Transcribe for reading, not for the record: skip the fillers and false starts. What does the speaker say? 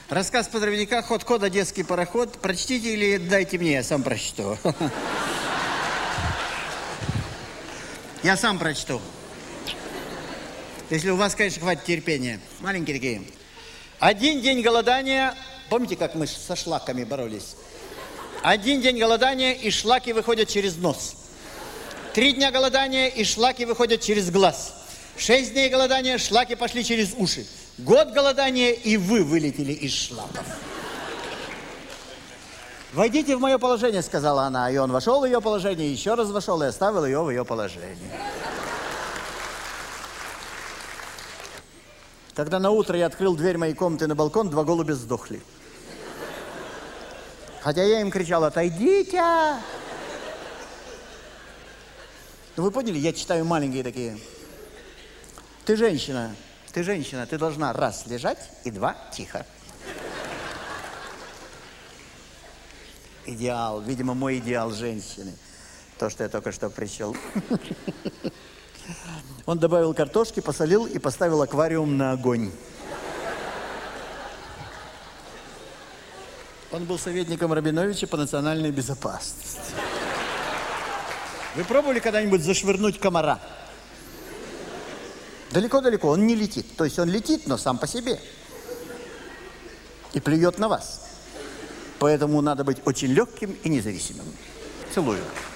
Рассказ подрывника «Ход одесский пароход». Прочтите или дайте мне, я сам прочту. Я сам прочту. Если у вас, конечно, хватит терпения. Маленькие такие. Один день голодания. Помните, как мы со шлаками боролись? Один день голодания, и шлаки выходят через нос. 3 дня голодания, и шлаки выходят через глаз. 6 дней голодания, шлаки пошли через уши. Год голодания, и вы вылетели из шлаков. «Войдите в мое положение», — сказала она. И он вошел в ее положение, еще раз вошел и оставил ее в ее положении. Когда на утро я открыл дверь моей комнаты на балкон, 2 голубя сдохли. Хотя я им кричал: «Отойдите!» Ну, вы поняли, я читаю маленькие такие. Ты женщина, ты должна 1 лежать и 2 тихо. Идеал, видимо, мой идеал женщины. То, что я только что прочел. Он добавил картошки, посолил и поставил аквариум на огонь. Он был советником Рабиновича по национальной безопасности. Вы пробовали когда-нибудь зашвырнуть комара? Далеко-далеко, он не летит. То есть он летит, но сам по себе. И плюет на вас. Поэтому надо быть очень легким и независимым. Целую.